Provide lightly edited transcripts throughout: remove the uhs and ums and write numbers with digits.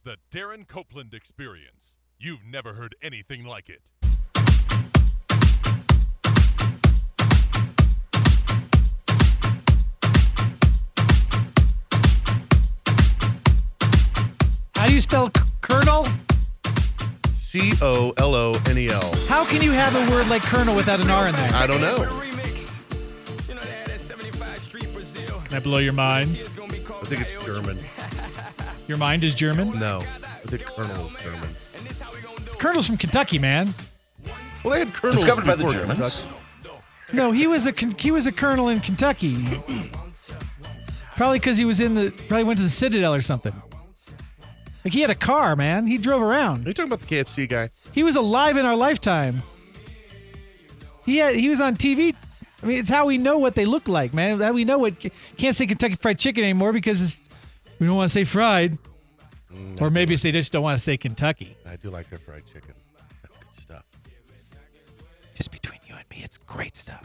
the Darren Copeland Experience. You've never heard anything like it. How do you spell Colonel? Colonel. How can you have a word like Colonel without an R in there? I don't know. Can I blow your mind? I think it's German. Your mind is German? No, I think Colonel is German. Colonel's from Kentucky, man. Well, they had colonels Discovered by the before Germans. Kentucky. No, he was a colonel in Kentucky. Probably because he was probably went to the Citadel or something. Like, he had a car, man. He drove around. Are you talking about the KFC guy? He was alive in our lifetime. He was on TV. I mean, it's how we know what they look like, man. How we know what. Can't say Kentucky Fried Chicken anymore because we don't want to say fried. Or maybe they just don't want to say Kentucky. I do like their fried chicken. That's good stuff. Just between you and me, it's great stuff.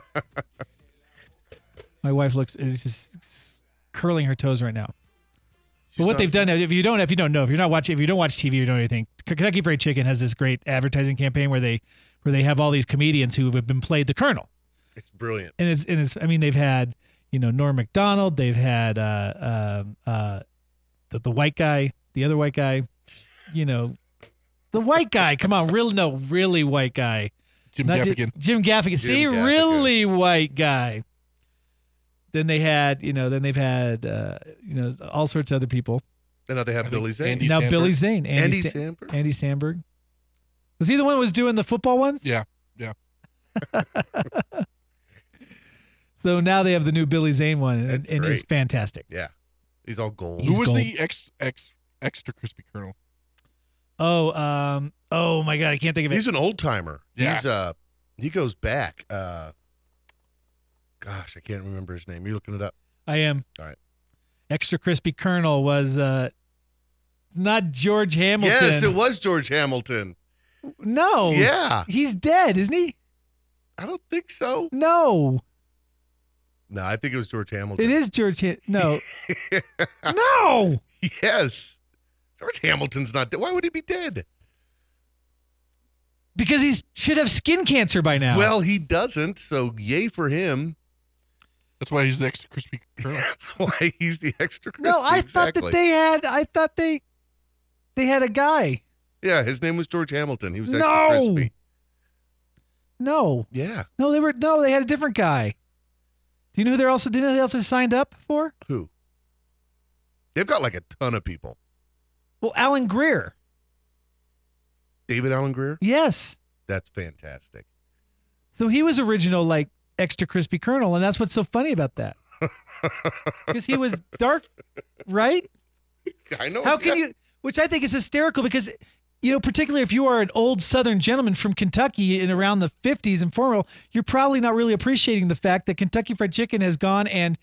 My wife is just curling her toes right now. But what they've done, if you don't know, if you don't watch TV, you don't know anything. Kentucky Fried Chicken has this great advertising campaign where they have all these comedians who have been played the Colonel. It's brilliant. And it's I mean, they've had, Norm Macdonald, they've had the white guy, the other white guy, the white guy. Come on, really white guy. Jim Gaffigan. Jim Gaffigan. See, Gaffigan. really white guy. Then they've had all sorts of other people. And now they have Billy Zane. Andy Now Samberg. Billy Zane. Andy Samberg? Andy Samberg. Was he the one who was doing the football ones? Yeah. So now they have the new Billy Zane one, and That's it's great. fantastic. Yeah. He's all gold. He's Who was gold. the extra crispy Colonel? Oh my God, I can't think of it. He's an old timer. Yeah. He goes back. Gosh, I can't remember his name. You're looking it up. I am. All right. Extra Crispy Colonel was not George Hamilton. Yes, it was George Hamilton. No. Yeah. He's dead, isn't he? I don't think so. No. No, I think it was George Hamilton. It is George. No. No. Yes. George Hamilton's not dead. Why would he be dead? Because he should have skin cancer by now. Well, he doesn't, so yay for him. That's why he's the extra crispy Colonel. That's why he's the extra crispy. no, I thought that they had a guy. Yeah, his name was George Hamilton. He was extra No. crispy. No. Yeah. They had a different guy. Do you know who they also signed up for? Who? They've got like a ton of people. Well, Alan Greer. David Alan Greer? Yes. That's fantastic. So he was original, like, extra crispy Colonel, and that's what's so funny about that. Because he was dark, right? I know. How can you? Which I think is hysterical because, particularly if you are an old Southern gentleman from Kentucky in around the 50s and former, you're probably not really appreciating the fact that Kentucky Fried Chicken has gone and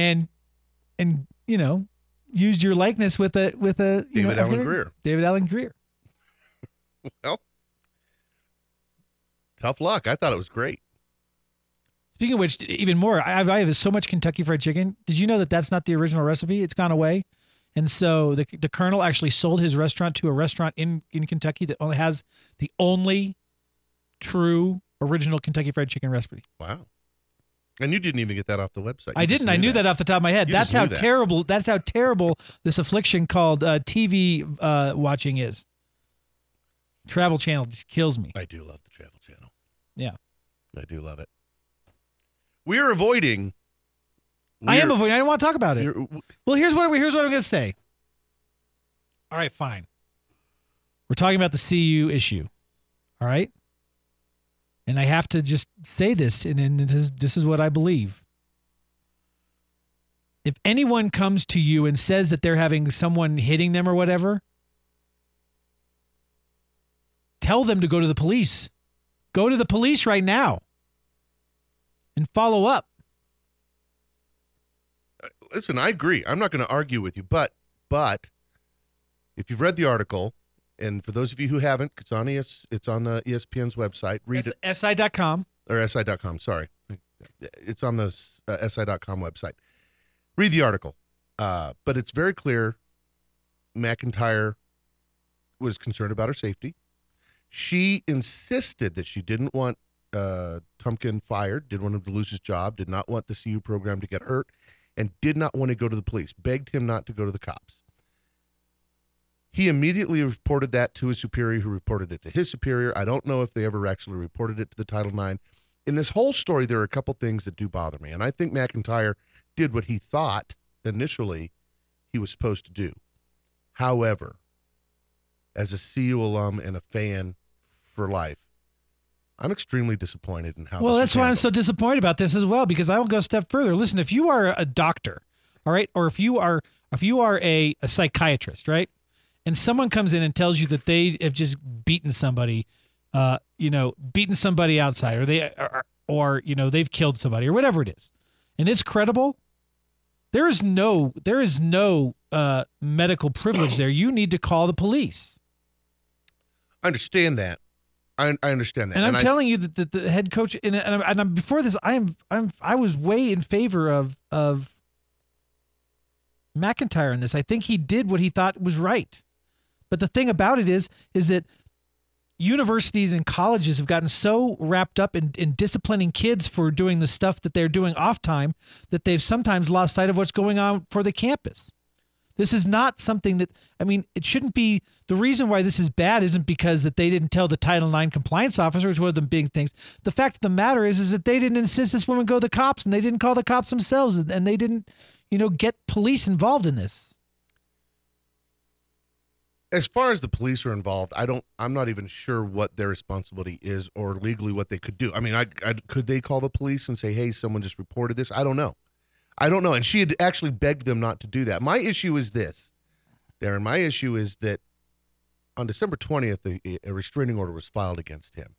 used your likeness with a David Alan Greer. David Alan Greer. Well, tough luck. I thought it was great. Speaking of which, even more, I have so much Kentucky Fried Chicken. Did you know that that's not the original recipe? It's gone away. And so the Colonel actually sold his restaurant to a restaurant in Kentucky that only has the only true original Kentucky Fried Chicken recipe. Wow. And you didn't even get that off the website. I didn't. I knew that off the top of my head. You That's just how knew that. terrible. That's how terrible this affliction called TV watching is. Travel Channel just kills me. I do love the Travel Channel. Yeah. I do love it. We're avoiding. I am avoiding. I don't want to talk about it. You're- Well, here's what I'm going to say. All right, fine. We're talking about the CU issue. All right? And I have to just say this, and this is what I believe. If anyone comes to you and says that they're having someone hitting them or whatever, tell them to go to the police. Go to the police right now and follow up. Listen, I agree. I'm not going to argue with you, but if you've read the article, and for those of you who haven't, it's on the ESPN's website. Read it. SI.com. Or SI.com, sorry. It's on the SI.com website. Read the article. But it's very clear McIntyre was concerned about her safety. She insisted that she didn't want Tumpkin fired, didn't want him to lose his job, did not want the CU program to get hurt, and did not want to go to the police, begged him not to go to the cops. He immediately reported that to his superior, who reported it to his superior. I don't know if they ever actually reported it to the Title IX. In this whole story, there are a couple things that do bother me, and I think McIntyre did what he thought initially he was supposed to do. However, as a CU alum and a fan for life, I'm extremely disappointed in how. Well, this that's was why I'm handled. so disappointed about this as well, because I will go a step further. Listen, if you are a doctor, all right, or if you are a psychiatrist, right, and someone comes in and tells you that they have just beaten somebody, beaten somebody outside, or they've killed somebody, or whatever it is, and it's credible, there is no medical privilege there. You need to call the police. I understand that. I understand that. And I'm telling you that the head coach, and I'm before this, I was way in favor of McIntyre in this. I think he did what he thought was right. But the thing about it is that universities and colleges have gotten so wrapped up in disciplining kids for doing the stuff that they're doing off time that they've sometimes lost sight of what's going on for the campus. This is not something that, it shouldn't be. The reason why this is bad isn't because that they didn't tell the Title IX compliance officer, which was one of the big things. The fact of the matter is that they didn't insist this woman go to the cops, and they didn't call the cops themselves, and they didn't, get police involved in this. As far as the police are involved, I'm not even sure what their responsibility is or legally what they could do. Could they call the police and say, hey, someone just reported this? I don't know. And she had actually begged them not to do that. My issue is this, Darren. My issue is that on December 20th, a restraining order was filed against him.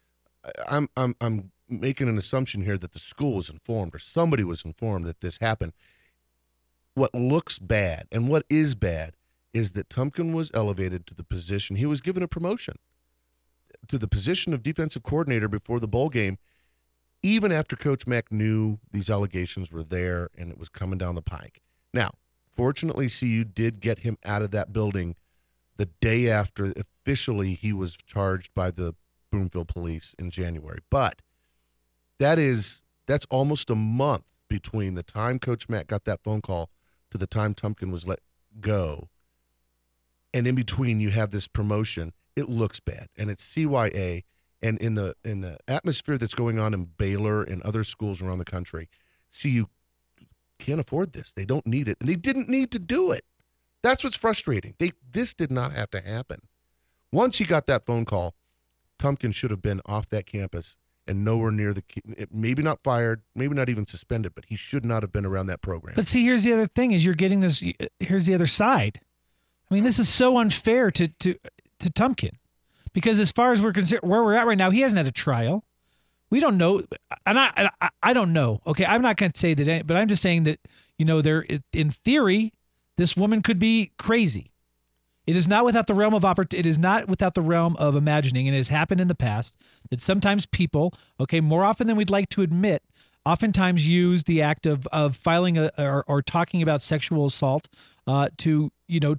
I'm making an assumption here that the school was informed or somebody was informed that this happened. What looks bad and what is bad is that Tumpkin was elevated to the position. He was given a promotion to the position of defensive coordinator before the bowl game, even after Coach Mack knew these allegations were there and it was coming down the pike. Now, fortunately, CU did get him out of that building the day after officially he was charged by the Broomfield police in January. But that's almost a month between the time Coach Mack got that phone call to the time Tumpkin was let go. And in between, you have this promotion. It looks bad, and it's CYA. And in the atmosphere that's going on in Baylor and other schools around the country, CU can't afford this. They don't need it, and they didn't need to do it. That's what's frustrating. This did not have to happen. Once he got that phone call, Tumpkin should have been off that campus and nowhere near maybe not fired, maybe not even suspended, but he should not have been around that program. But see, here's the other thing: is you're getting this. Here's the other side. This is so unfair to Tumpkin, because as far as we're concerned, where we're at right now, he hasn't had a trial. We don't know, and I don't know. Okay, I'm not going to say that, but I'm just saying that there, in theory, this woman could be crazy. It is not without the realm of it is not without the realm of imagining, and it has happened in the past that sometimes people, okay, more often than we'd like to admit, oftentimes use the act of filing or talking about sexual assault to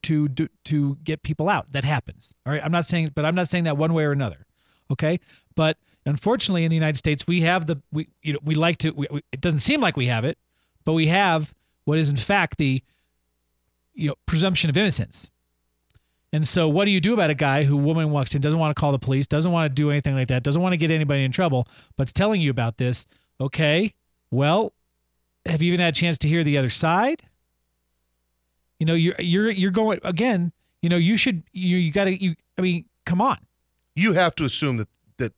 get people out. That happens. All right, I'm not saying that one way or another. Okay, but unfortunately, in the United States, we have it doesn't seem like we have it, but we have what is in fact the presumption of innocence. And so what do you do about a guy who woman walks in, doesn't want to call the police, doesn't want to do anything like that, doesn't want to get anybody in trouble, but's telling you about this? Okay, well, have you even had a chance to hear the other side? You're going again. Come on. You have to assume that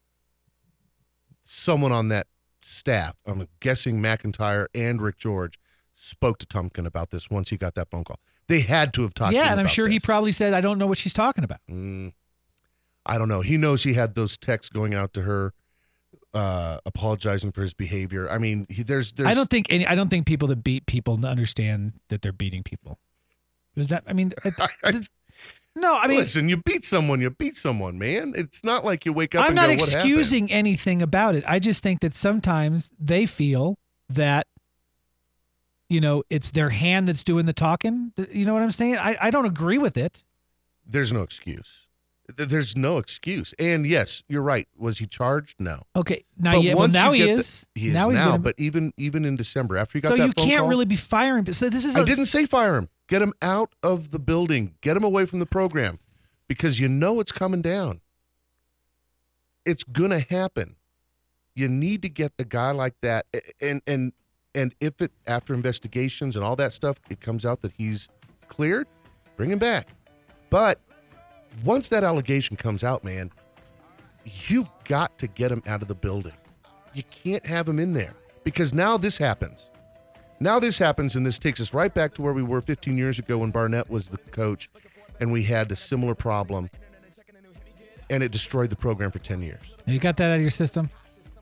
someone on that staff, I'm guessing McIntyre and Rick George, spoke to Tumpkin about this once he got that phone call. They had to have talked to him Yeah, and I'm about sure he this. probably said, I don't know what she's talking about. I don't know. He knows he had those texts going out to her, apologizing for his behavior. There's. I don't think people that beat people understand that they're beating people. Is that? No. Listen, you beat someone, man. It's not like you wake up. I'm and not go, what excusing anything about it. I just think that sometimes they feel that it's their hand that's doing the talking. You know what I'm saying? I don't agree with it. There's no excuse. There's no excuse. And yes, you're right. Was he charged? No. Okay, now But yeah, well once now you he get is. He is now now, he's gonna, but even in December, after he got so that you phone can't call, really be firing. So this is I didn't say fire him. Get him out of the building. Get him away from the program, because it's coming down. It's gonna happen. You need to get a guy like that, and if it after investigations and all that stuff, it comes out that he's cleared, bring him back. But once that allegation comes out, man, you've got to get him out of the building. You can't have him in there, because now this happens. Now this happens, and this takes us right back to where we were 15 years ago when Barnett was the coach, and we had a similar problem, and it destroyed the program for 10 years. You got that out of your system?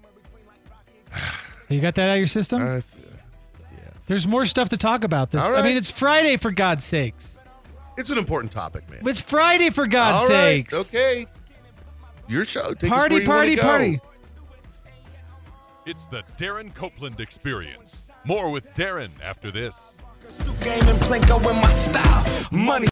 You got that out of your system? Yeah. There's more stuff to talk about. This. All right. I mean, it's Friday, for God's sakes. It's an important topic, man. It's Friday, for God's All right, sakes. okay. Your show. Take us Party, where you party, wanna go. party. It's the Darren Copeland Experience. More with Darren after this. Game and Plinko in my style. Money.